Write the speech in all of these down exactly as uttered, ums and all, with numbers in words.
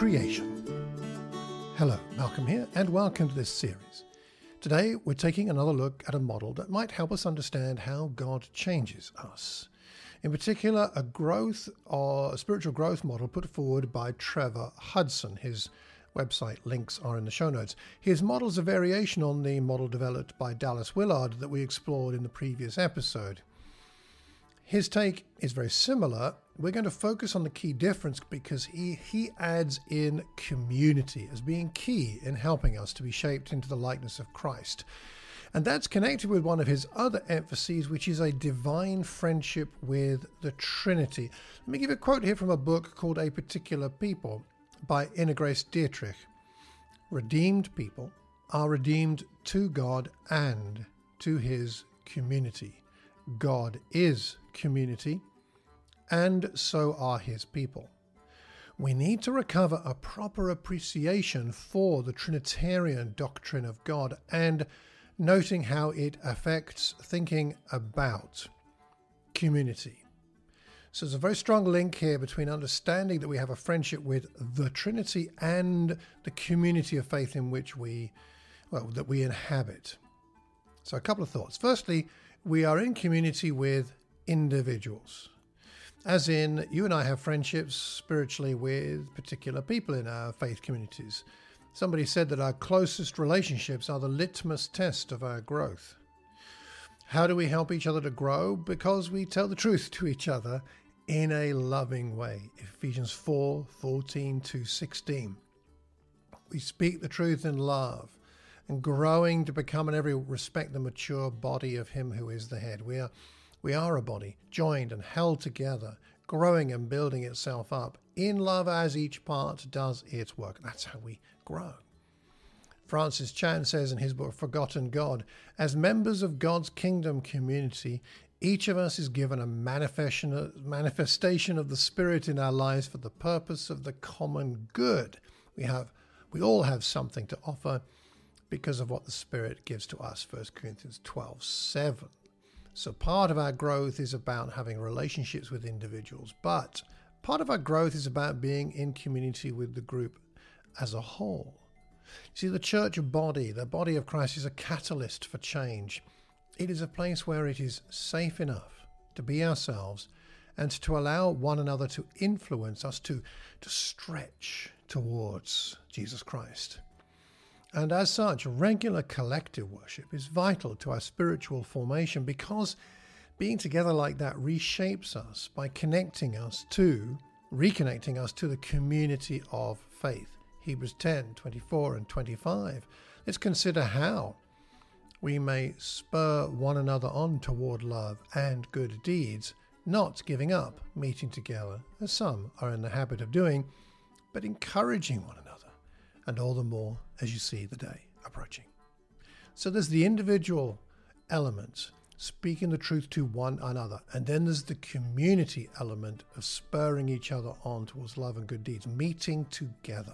creation. Hello, Malcolm here, and welcome to this series. Today, we're taking another look at a model that might help us understand how God changes us. In particular, a growth or a spiritual growth model put forward by Trevor Hudson. His website links are in the show notes. His model is a variation on the model developed by Dallas Willard that we explored in the previous episode. His take is very similar. We're going to focus on the key difference because he, he adds in community as being key in helping us to be shaped into the likeness of Christ. And that's connected with one of his other emphases, which is a divine friendship with the Trinity. Let me give you a quote here from a book called A Particular People by Ina Grace Dietrich. Redeemed people are redeemed to God and to his community. God is community, and so are his people. We need to recover a proper appreciation for the Trinitarian doctrine of God and noting how it affects thinking about community. So there's a very strong link here between understanding that we have a friendship with the Trinity and the community of faith in which we, well, that we inhabit. So a couple of thoughts. Firstly, we are in community with individuals. As in, you and I have friendships spiritually with particular people in our faith communities. Somebody said that our closest relationships are the litmus test of our growth. How do we help each other to grow? Because we tell the truth to each other in a loving way. Ephesians four, fourteen to sixteen. We speak the truth in love, and growing to become in every respect the mature body of him who is the head. We are, we are a body, joined and held together, growing and building itself up in love as each part does its work. That's how we grow. Francis Chan says in his book, Forgotten God, as members of God's kingdom community, each of us is given a manifestation, manifestation of the Spirit in our lives for the purpose of the common good. We have, we all have something to offer because of what the Spirit gives to us, First Corinthians twelve seven. So part of our growth is about having relationships with individuals, but part of our growth is about being in community with the group as a whole. See, the church body, the body of Christ, is a catalyst for change. It is a place where it is safe enough to be ourselves and to allow one another to influence us, to, to stretch towards Jesus Christ. And as such, regular collective worship is vital to our spiritual formation because being together like that reshapes us by connecting us to, reconnecting us to the community of faith. Hebrews ten, twenty-four and twenty-five. Let's consider how we may spur one another on toward love and good deeds, not giving up meeting together, as some are in the habit of doing, but encouraging one another, and all the more as you see the day approaching. So there's the individual elements, speaking the truth to one another, and then there's the community element of spurring each other on towards love and good deeds, meeting together.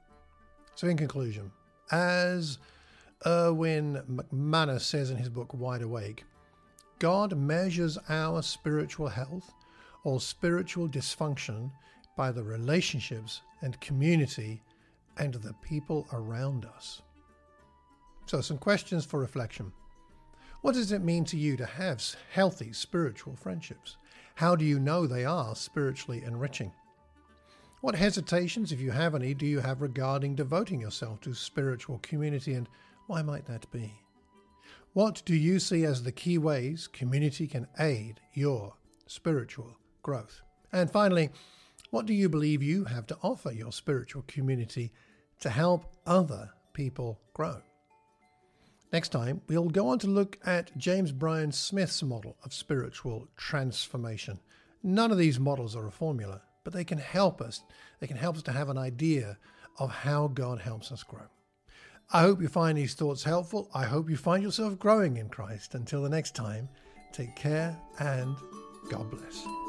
So in conclusion, as Erwin McManus says in his book Wide Awake, God measures our spiritual health or spiritual dysfunction by the relationships and community and the people around us. So some questions for reflection. What does it mean to you to have healthy spiritual friendships? How do you know they are spiritually enriching? What hesitations, if you have any, do you have regarding devoting yourself to spiritual community, and why might that be? What do you see as the key ways community can aid your spiritual growth? And finally, what do you believe you have to offer your spiritual community to help other people grow? Next time, we'll go on to look at James Bryan Smith's model of spiritual transformation. None of these models are a formula, but they can help us. They can help us to have an idea of how God helps us grow. I hope you find these thoughts helpful. I hope you find yourself growing in Christ. Until the next time, take care and God bless.